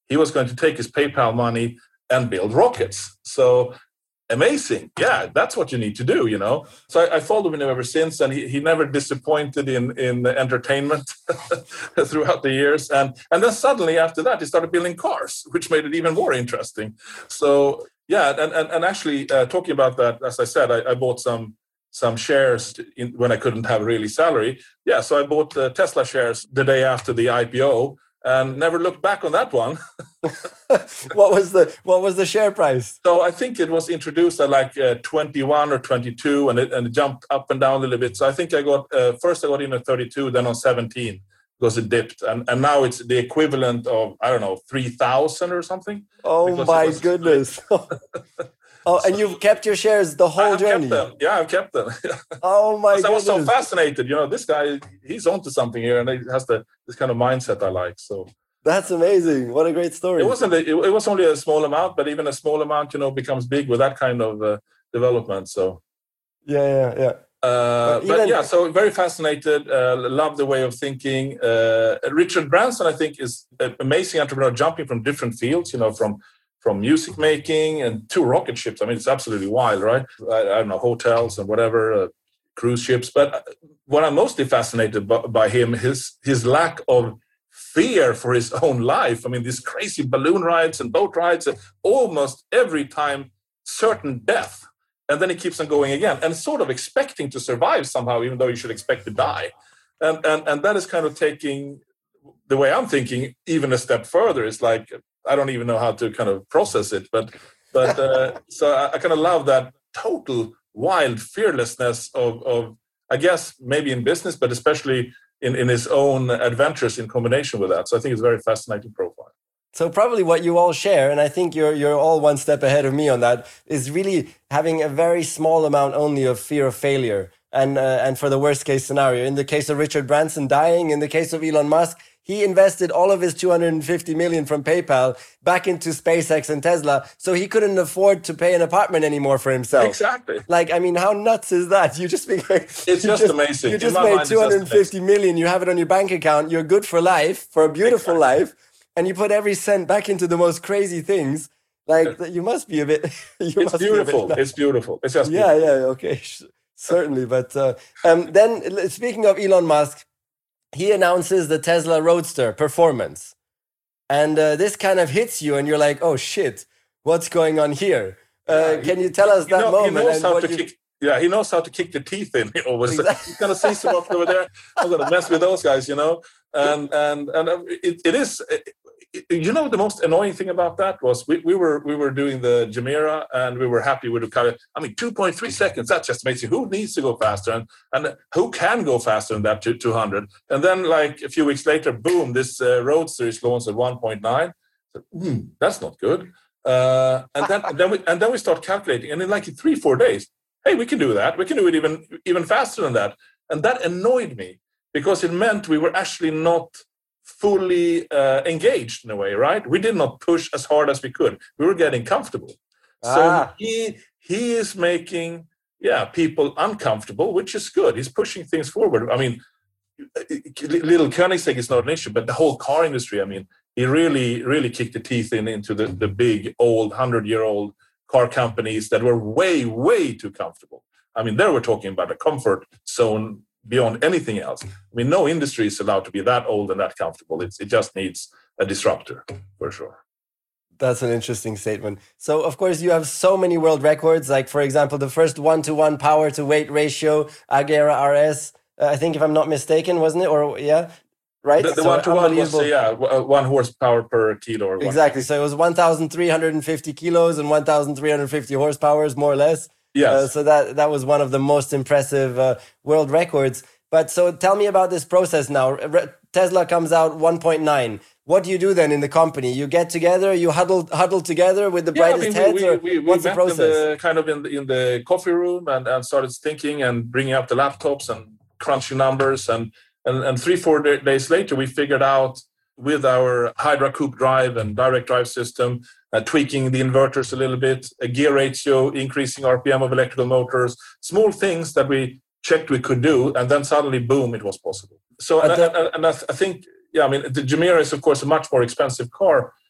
he was going to take his PayPal money and build rockets. So amazing. Yeah, that's what you need to do, you know. So I, I followed him ever since, and he, he never disappointed in, in entertainment throughout the years. And, and then suddenly after that, he started building cars, which made it even more interesting. So yeah, and, and, and actually uh, talking about that, as I said, I, I bought some some shares in, when I couldn't have really salary. Yeah, so I bought uh, Tesla shares the day after the I P O and never looked back on that one. what was the what was the share price? So I think it was introduced at like uh, twenty-one or twenty-two, and it, and it jumped up and down a little bit. So I think I got uh, first I got in at thirty-two, then on seventeen because it dipped, and and now it's the equivalent of I don't know three thousand or something. Oh my was, goodness! Oh, and you've kept your shares the whole I've journey? Kept them. Yeah, I've kept them. Oh my goodness! I was so fascinated. You know, this guy, he's onto something here, and he has the this kind of mindset I like. So that's amazing. What a great story. It wasn't. A, it, it was only a small amount, but even a small amount, you know, becomes big with that kind of uh, development. So yeah, yeah, yeah. Uh, but, even, but yeah, so very fascinated. Uh, love the way of thinking. Uh, Richard Branson, I think, is an amazing entrepreneur, jumping from different fields. You know, from from music making and to rocket ships. I mean, it's absolutely wild, right? I, I don't know, hotels and whatever, uh, cruise ships. But what I'm mostly fascinated by, by him is his lack of fear for his own life. I mean, these crazy balloon rides and boat rides, and almost every time certain death. And then he keeps on going again and sort of expecting to survive somehow, even though you should expect to die. And, and, and that is kind of taking the way I'm thinking even a step further. It's like, I don't even know how to kind of process it. But but uh, so I, I kind of love that total wild fearlessness of, of, I guess, maybe in business, but especially in, in his own adventures in combination with that. So I think it's a very fascinating profile. So probably what you all share, and I think you're you're all one step ahead of me on that, is really having a very small amount only of fear of failure and uh, and for the worst case scenario. In the case of Richard Branson dying, in the case of Elon Musk, he invested all of his two hundred fifty million from PayPal back into SpaceX and Tesla, so he couldn't afford to pay an apartment anymore for himself. Exactly. Like, I mean, how nuts is that? You just make, it's just, just amazing. You just made two hundred fifty million. You have it on your bank account. You're good for life, for a beautiful exactly. life. And you put every cent back into the most crazy things. Like, you must be a bit. You it's must beautiful. Be a bit it's beautiful. It's just yeah, beautiful. yeah, okay, certainly. But uh, um, then, speaking of Elon Musk, he announces the Tesla Roadster Performance, and uh, this kind of hits you, and you're like, "Oh shit, what's going on here?" Uh, yeah, can you tell us that know, moment? He knows and how what to you... kick. Yeah, he knows how to kick the teeth in. He always exactly. He's gonna see some up over there. I'm gonna mess with those guys, you know. And and and it, it is. It, you know, the most annoying thing about that was we, we were we were doing the Jumeirah and we were happy with the car. I mean, two point three seconds. That's just amazing. Who needs to go faster, and and who can go faster than that to two hundred? And then, like a few weeks later, boom! This uh, Roadster is launched at one point nine. So, mm, that's not good. Uh, and then and then we and then we start calculating, and in like three four days, hey, we can do that. We can do it even even faster than that. And that annoyed me because it meant we were actually not fully uh, engaged in a way, right? We did not push as hard as we could. We were getting comfortable. Ah. So he he is making, yeah, people uncomfortable, which is good. He's pushing things forward. I mean, little Koenigsegg is not an issue, but the whole car industry, I mean, he really, really kicked the teeth in into the, the big, old, hundred-year-old car companies that were way, way too comfortable. I mean, there we're talking about a comfort zone beyond anything else. I mean, no industry is allowed to be that old and that comfortable. It's, it just needs a disruptor, for sure. That's an interesting statement. So, of course, you have so many world records. Like, for example, the first one-to-one power-to-weight ratio, Agera R S, uh, I think if I'm not mistaken, wasn't it? Or, yeah, right? The, the so one-to-one was, uh, yeah, one horsepower per kilo. Or exactly. So it was one thousand three hundred fifty kilos and one thousand three hundred fifty horsepower, more or less. Yes. Uh, so that that was one of the most impressive uh, world records. But so tell me about this process now. Re- Tesla comes out one point nine. What do you do then in the company? You get together, you huddle huddle together with the yeah, brightest I mean, heads, we, or we, we, what's we the process? In the, kind of in the, in the coffee room and, and started thinking and bringing up the laptops and crunching numbers. And, and, and three, four days later, we figured out with our Hydra Coupe drive and direct drive system, uh, tweaking the inverters a little bit, a gear ratio, increasing R P M of electrical motors, small things that we checked we could do, and then suddenly, boom, it was possible. So, and, the, and, and I think, yeah, I mean, the Jumeirah is, of course, a much more expensive car,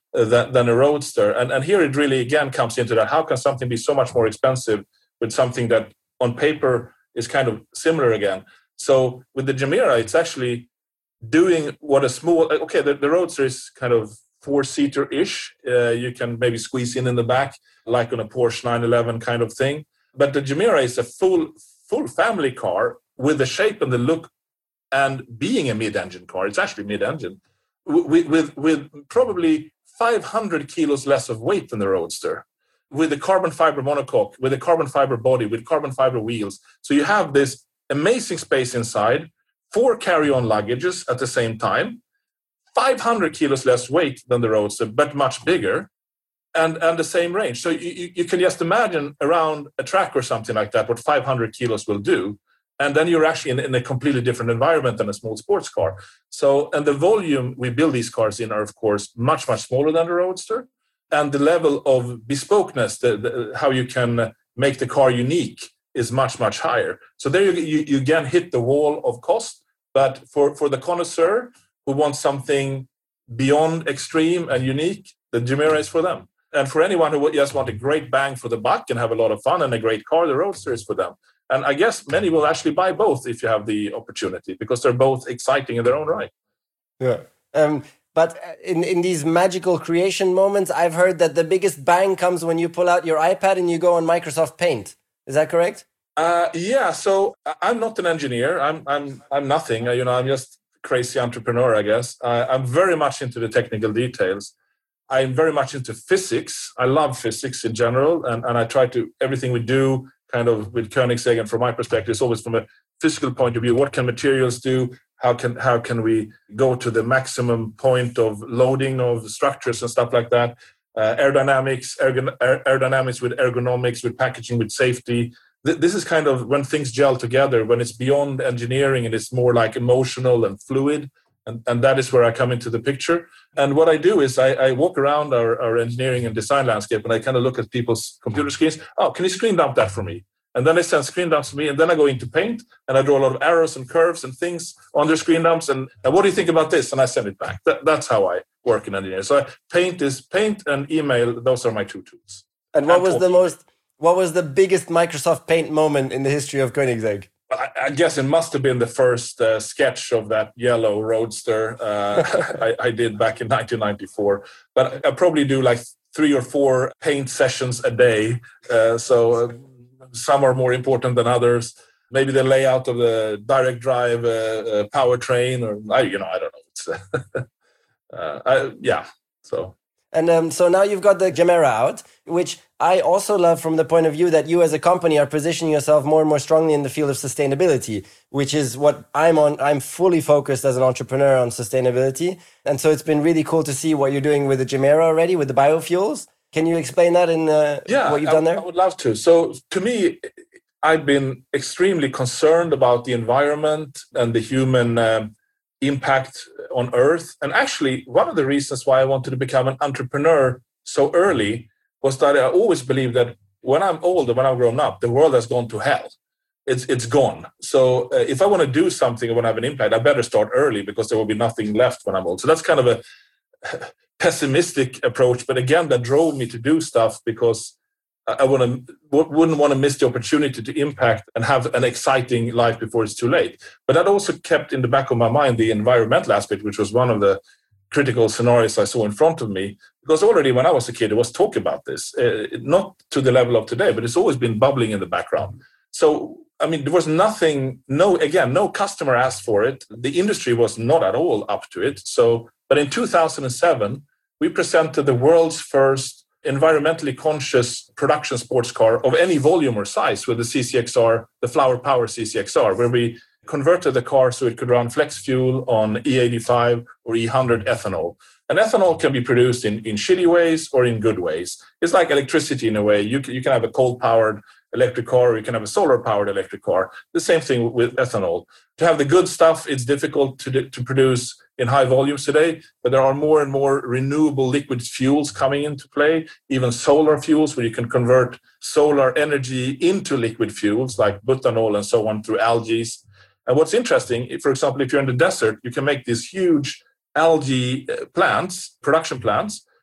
uh, than, than a Roadster. And, and here it really, again, comes into that. How can something be so much more expensive with something that on paper is kind of similar again? So with the Gemera, it's actually doing what a small, okay, the, the Roadster is kind of four-seater-ish. Uh, you can maybe squeeze in in the back, like on a Porsche nine eleven kind of thing. But the Gemera is a full full family car with the shape and the look and being a mid-engine car. It's actually mid-engine with, with, with probably five hundred kilos less of weight than the Roadster, with a carbon fiber monocoque, with a carbon fiber body, with carbon fiber wheels. So you have this amazing space inside, four carry-on luggages at the same time, five hundred kilos less weight than the Roadster, but much bigger, and, and the same range. So you, you can just imagine around a track or something like that, what five hundred kilos will do. And then you're actually in, in a completely different environment than a small sports car. So, and the volume we build these cars in are, of course, much, much smaller than the Roadster. And the level of bespokeness, the, the, how you can make the car unique, is much, much higher. So there you, you, you again hit the wall of cost. But for, for the connoisseur who wants something beyond extreme and unique, the Gemera is for them. And for anyone who just want a great bang for the buck and have a lot of fun and a great car, the Roadster is for them. And I guess many will actually buy both if you have the opportunity, because they're both exciting in their own right. Yeah. Um, but in, in these magical creation moments, I've heard that the biggest bang comes when you pull out your iPad and you go on Microsoft Paint. Is that correct? Uh, yeah. So I'm not an engineer. I'm I'm I'm nothing. You know, I'm just a crazy entrepreneur, I guess. Uh, I'm very much into the technical details. I'm very much into physics. I love physics in general, and, and I try to everything we do kind of with Koenigsegg, and from my perspective, it's always from a physical point of view. What can materials do? How can how can we go to the maximum point of loading of structures and stuff like that? Uh, aerodynamics, ergon- aer- aerodynamics with ergonomics, with packaging, with safety. Th- this is kind of when things gel together, when it's beyond engineering and it's more like emotional and fluid. And, and that is where I come into the picture. And what I do is I, I walk around our, our engineering and design landscape, and I kind of look at people's computer screens. Oh, can you screen dump that for me? And then they send screen dumps to me, and then I go into Paint, and I draw a lot of arrows and curves and things on their screen dumps. And, and what do you think about this? And I send it back. That, that's how I work in engineering. So I, Paint is Paint and email. Those are my two tools. And what was the most? What was the biggest Microsoft Paint moment in the history of Koenigsegg? I, I guess it must have been the first uh, sketch of that yellow Roadster uh, I, I did back in nineteen ninety-four. But I probably do like three or four paint sessions a day. Uh, so uh, some are more important than others. Maybe the layout of the direct drive uh, uh, powertrain, or I, you know, I don't know. It's, uh, I, yeah. So. And um, so now you've got the Gemera out, which I also love from the point of view that you as a company are positioning yourself more and more strongly in the field of sustainability, which is what I'm on. I'm fully focused as an entrepreneur on sustainability. And so it's been really cool to see what you're doing with the Gemera already, with the biofuels. Can you explain that in uh, yeah, what you've I, done there? I would love to. So to me, I've been extremely concerned about the environment and the human um, impact on Earth. And actually, one of the reasons why I wanted to become an entrepreneur so early was that I always believed that when I'm older, when I'm grown up, the world has gone to hell. It's it's gone. So uh, if I want to do something and want to have an impact, I better start early, because there will be nothing left when I'm old. So that's kind of a pessimistic approach. But again, that drove me to do stuff, because I want to, wouldn't want to miss the opportunity to impact and have an exciting life before it's too late. But that also kept in the back of my mind the environmental aspect, which was one of the critical scenarios I saw in front of me. Because already when I was a kid, there was talk about this, uh, not to the level of today, but it's always been bubbling in the background. So, I mean, there was nothing, no, again, no customer asked for it. The industry was not at all up to it. So, but in two thousand seven, we presented the world's first environmentally conscious production sports car of any volume or size with the C C X R, the Flower Power C C X R, where we converted the car so it could run flex fuel on E eighty-five or E one hundred ethanol. And ethanol can be produced in, in shitty ways or in good ways. It's like electricity in a way. You can, you can have a coal-powered electric car, or you can have a solar-powered electric car. The same thing with ethanol. To have the good stuff, it's difficult to, to produce in high volumes today, but there are more and more renewable liquid fuels coming into play, even solar fuels, where you can convert solar energy into liquid fuels like butanol and so on through algae. And what's interesting, for example, if you're in the desert, you can make these huge algae plants, production plants,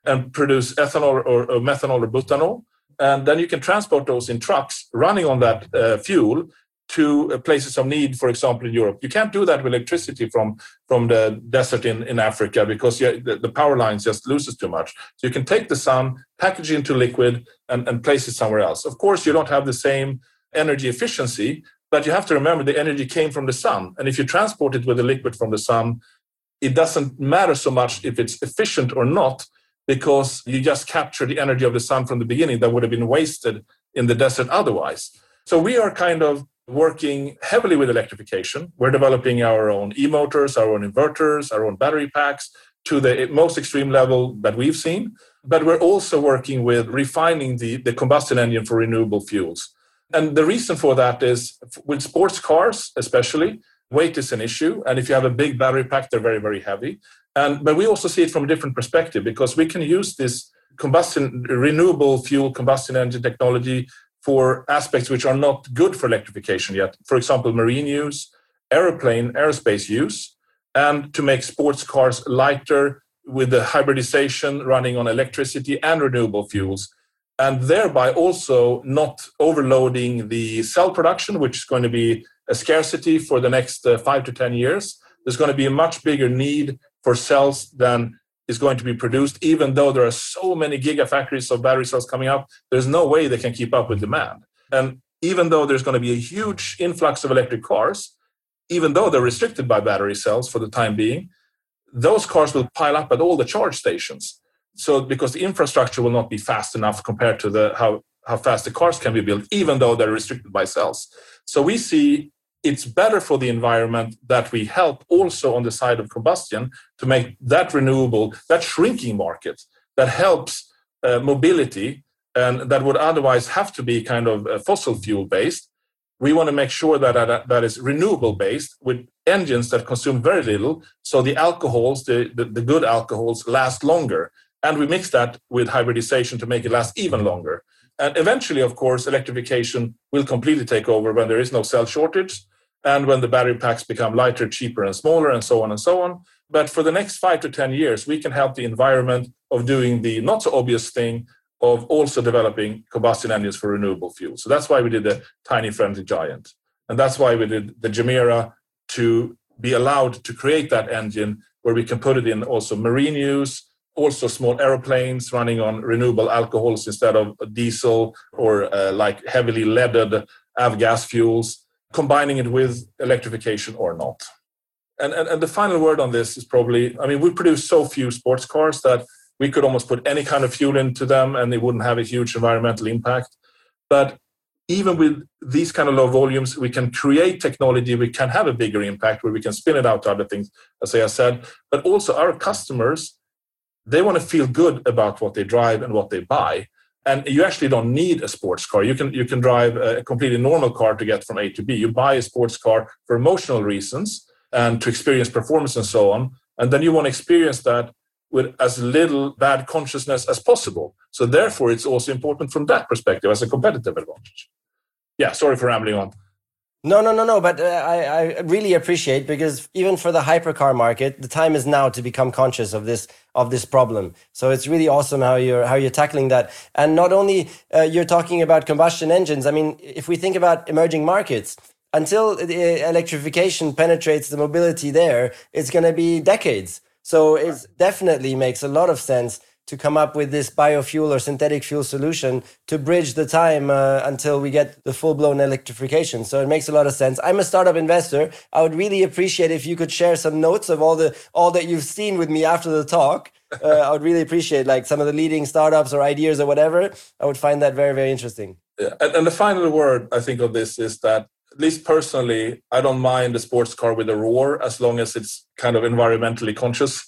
and produce ethanol or, or methanol or butanol. And then you can transport those in trucks running on that uh, fuel to uh, places of need, for example, in Europe. You can't do that with electricity from, from the desert in, in Africa because you, the, the power lines just loses too much. So you can take the sun, package it into liquid, and, and place it somewhere else. Of course, you don't have the same energy efficiency, but you have to remember the energy came from the sun. And if you transport it with the liquid from the sun, it doesn't matter so much if it's efficient or not, because you just capture the energy of the sun from the beginning that would have been wasted in the desert otherwise. So we are kind of working heavily with electrification. We're developing our own e-motors, our own inverters, our own battery packs to the most extreme level that we've seen. But we're also working with refining the, the combustion engine for renewable fuels. And the reason for that is with sports cars, especially, weight is an issue. And if you have a big battery pack, they're very, very heavy. And, but we also see it from a different perspective because we can use this combustion, renewable fuel combustion engine technology for aspects which are not good for electrification yet. For example, marine use, aeroplane, aerospace use, and to make sports cars lighter with the hybridization running on electricity and renewable fuels. And thereby also not overloading the cell production, which is going to be a scarcity for the next uh, five to ten years. There's going to be a much bigger need for cells than is going to be produced, even though there are so many gigafactories of battery cells coming up. There's no way they can keep up with demand. And even though there's going to be a huge influx of electric cars, even though they're restricted by battery cells for the time being, those cars will pile up at all the charge stations. So because the infrastructure will not be fast enough compared to the how, how fast the cars can be built, even though they're restricted by cells. So we see it's better for the environment that we help also on the side of combustion to make that renewable, that shrinking market that helps uh, mobility and that would otherwise have to be kind of uh, fossil fuel based. We want to make sure that that, that is renewable based with engines that consume very little. So the alcohols, the, the, the good alcohols last longer. And we mix that with hybridization to make it last even longer. And eventually, of course, electrification will completely take over when there is no cell shortage and when the battery packs become lighter, cheaper, and smaller, and so on and so on. But for the next five to ten years, we can help the environment of doing the not so obvious thing of also developing combustion engines for renewable fuels. So that's why we did the Tiny Friendly Giant. And that's why we did the Gemera to be allowed to create that engine where we can put it in also marine use, also small aeroplanes running on renewable alcohols instead of diesel or uh, like heavily leaded avgas fuels, combining it with electrification or not. And, and, and the final word on this is probably, I mean, we produce so few sports cars that we could almost put any kind of fuel into them and they wouldn't have a huge environmental impact. But even with these kind of low volumes, we can create technology, we can have a bigger impact where we can spin it out to other things, as I said. But also our customers, they want to feel good about what they drive and what they buy. And you actually don't need a sports car. You can, you can drive a completely normal car to get from A to B. You buy a sports car for emotional reasons and to experience performance and so on. And then you want to experience that with as little bad consciousness as possible. So therefore, it's also important from that perspective as a competitive advantage. Yeah, sorry for rambling on. No, no, no, no. But uh, I, I really appreciate, because even for the hypercar market, the time is now to become conscious of this of this problem. So it's really awesome how you're how you're tackling that. And not only uh, you're talking about combustion engines. I mean, if we think about emerging markets, until the electrification penetrates the mobility there, it's going to be decades. So it definitely makes a lot of sense to come up with this biofuel or synthetic fuel solution to bridge the time uh, until we get the full-blown electrification. So it makes a lot of sense. I'm a startup investor. I would really appreciate if you could share some notes of all the all that you've seen with me after the talk. Uh, I would really appreciate like some of the leading startups or ideas or whatever. I would find that very, very interesting. Yeah. And, and the final word, I think, of this is that, at least personally, I don't mind a sports car with a roar as long as it's kind of environmentally conscious.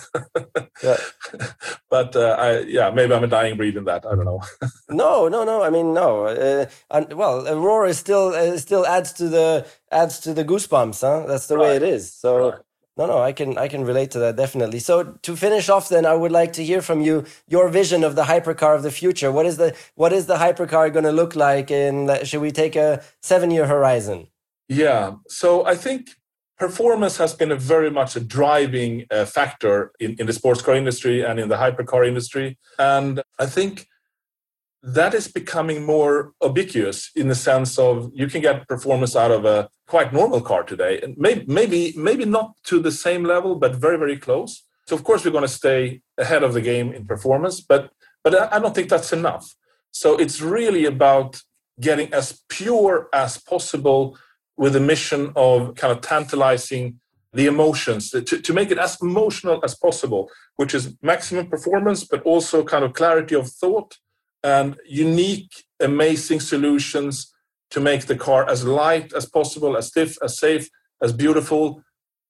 Yeah. But uh, I, yeah, maybe I'm a dying breed in that. I don't know. no, no, no. I mean, no. Uh, and, well, a roar is still uh, still adds to the adds to the goosebumps. Huh? That's the right. way it is. So. Right. No, no, I can I can relate to that, definitely. So to finish off, then I would like to hear from you your vision of the hypercar of the future. What is the what is the hypercar going to look like in? Should we take a seven year horizon? Yeah. So I think performance has been a very much a driving uh, factor in, in the sports car industry and in the hypercar industry. And I think that is becoming more ubiquitous in the sense of you can get performance out of a quite normal car today. And maybe, maybe, maybe not to the same level, but very, very close. So of course, we're going to stay ahead of the game in performance, but, but I don't think that's enough. So it's really about getting as pure as possible with the mission of kind of tantalizing the emotions, to, to make it as emotional as possible, which is maximum performance, but also kind of clarity of thought and unique, amazing solutions to make the car as light as possible, as stiff, as safe, as beautiful,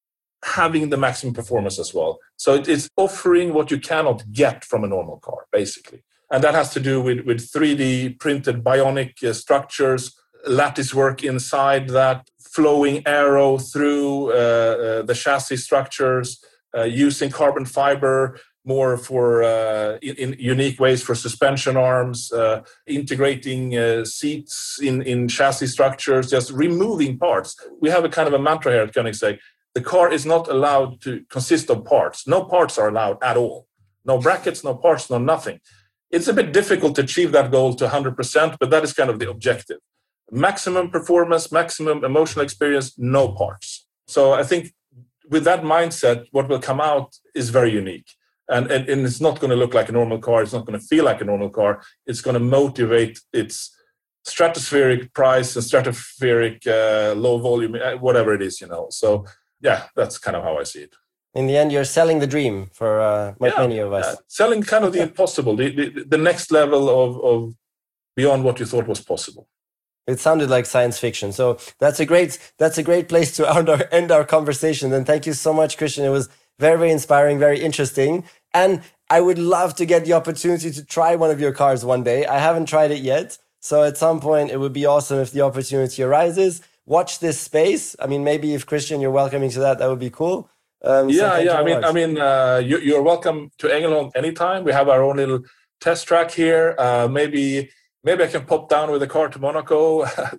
having the maximum performance as well. So it is offering what you cannot get from a normal car, basically. And that has to do with, with three D printed bionic uh, structures, lattice work inside that, flowing aero through uh, uh, the chassis structures, uh, using carbon fiber more for uh, in, in unique ways for suspension arms, uh, integrating uh, seats in, in chassis structures, just removing parts. We have a kind of a mantra here at Koenigsegg. The car is not allowed to consist of parts. No parts are allowed at all. No brackets, no parts, no nothing. It's a bit difficult to achieve that goal to one hundred percent, but that is kind of the objective. Maximum performance, maximum emotional experience, no parts. So I think with that mindset, what will come out is very unique. And, and, and it's not going to look like a normal car. It's not going to feel like a normal car. It's going to motivate its stratospheric price and stratospheric uh, low volume, whatever it is, you know. So yeah, that's kind of how I see it. In the end, you're selling the dream for uh, yeah, many of us. Yeah. Selling kind of the impossible, the, the, the next level of, of beyond what you thought was possible. It sounded like science fiction. So that's a great that's a great place to end our, end our conversation. And thank you so much, Christian. It was very, very inspiring, very interesting. And I would love to get the opportunity to try one of your cars one day. I haven't tried it yet. So at some point, it would be awesome if the opportunity arises. Watch this space. I mean, maybe if Christian, you're welcoming to that, that would be cool. Um, yeah, so yeah. I mean, much. I mean, uh, you, you're welcome to Ängelholm anytime. We have our own little test track here. Uh, maybe, maybe I can pop down with a car to Monaco. I,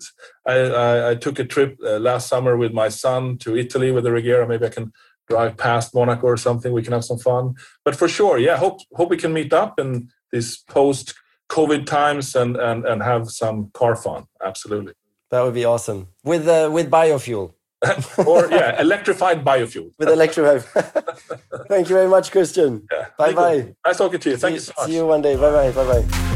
I, I took a trip uh, last summer with my son to Italy with the Regera. Maybe I can drive past Monaco or something. We can have some fun. But for sure, yeah. Hope hope we can meet up in these post-COVID times and and and have some car fun. Absolutely. That would be awesome with uh, with biofuel. Or yeah, electrified biofuel. With electrified. Thank you very much, Christian. Yeah, bye bye. Nice talking to you. Thank see, you so much. See you one day. Bye bye. Bye bye.